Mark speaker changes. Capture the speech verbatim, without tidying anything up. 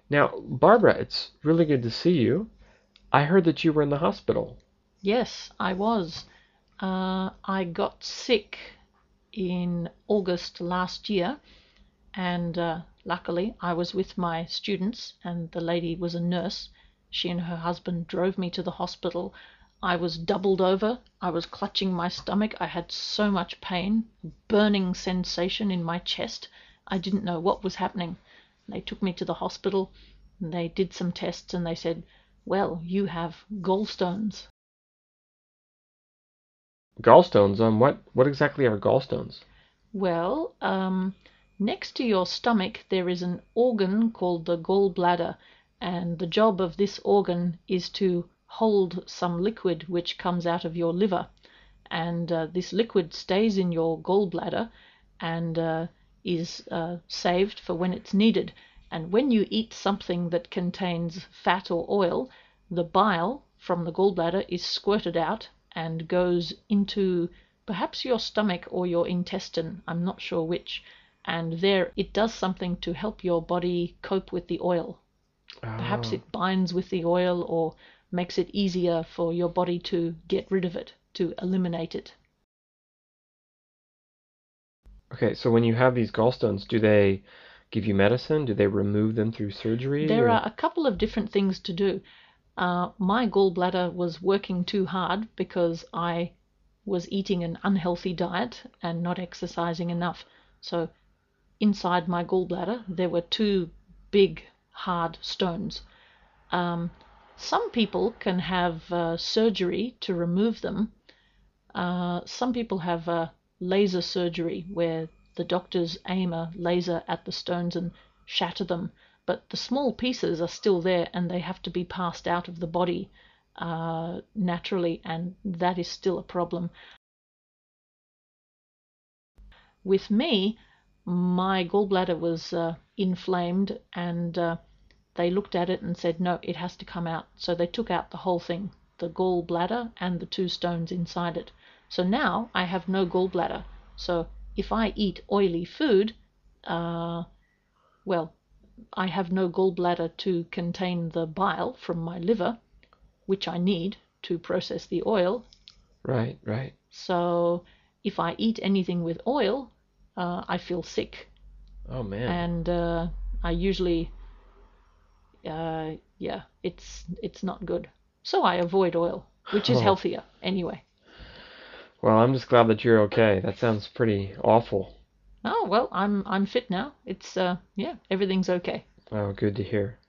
Speaker 1: Now, Barbara, it's really good to see you. I heard that you were in the hospital.
Speaker 2: Yes, I was. Uh, I got sick in August last year, and uh, luckily I was with my students, and the lady was a nurse. She and her husband drove me to the hospital. I was doubled over. I was clutching my stomach. I had so much pain, burning sensation in my chest. I didn't know what was happening. They took me to the hospital, and they did some tests, and they said, well, you have gallstones.
Speaker 1: Gallstones? Um, what, what exactly are gallstones?
Speaker 2: Well, um, next to your stomach there is an organ called the gallbladder, and the job of this organ is to hold some liquid which comes out of your liver. And uh, this liquid stays in your gallbladder and uh, is uh, saved for when it's needed. And when you eat something that contains fat or oil, the bile from the gallbladder is squirted out and goes into perhaps your stomach or your intestine, I'm not sure which, and there it does something to help your body cope with the oil. Perhaps
Speaker 1: Oh,
Speaker 2: it binds with the oil or makes it easier for your body to get rid of it, to eliminate it.
Speaker 1: okay. So when you have these gallstones, do they give you medicine? Do they remove them through surgery
Speaker 2: There
Speaker 1: or?
Speaker 2: are a couple of different things to do. Uh, my gallbladder was working too hard because I was eating an unhealthy diet and not exercising enough. So inside my gallbladder there were two big hard stones. Um, some people can have uh, surgery to remove them. Uh, some people have uh, laser surgery where the doctors aim a laser at the stones and shatter them, but the small pieces are still there and they have to be passed out of the body uh, naturally, and that is still a problem. With me, my gallbladder was uh, inflamed, and uh, they looked at it and said, no, it has to come out. So they took out the whole thing, the gallbladder and the two stones inside it. So now I have no gallbladder. So if I eat oily food, uh, well, I have no gallbladder to contain the bile from my liver, which I need to process the oil.
Speaker 1: Right, right.
Speaker 2: So if I eat anything with oil, uh, I feel sick.
Speaker 1: Oh man.
Speaker 2: And uh, I usually uh, yeah, it's it's not good. So I avoid oil, which is
Speaker 1: Oh,
Speaker 2: healthier anyway.
Speaker 1: well, I'm just glad that you're okay. That sounds pretty awful.
Speaker 2: Oh well, I'm I'm fit now. It's uh yeah, everything's okay.
Speaker 1: Oh, good to hear.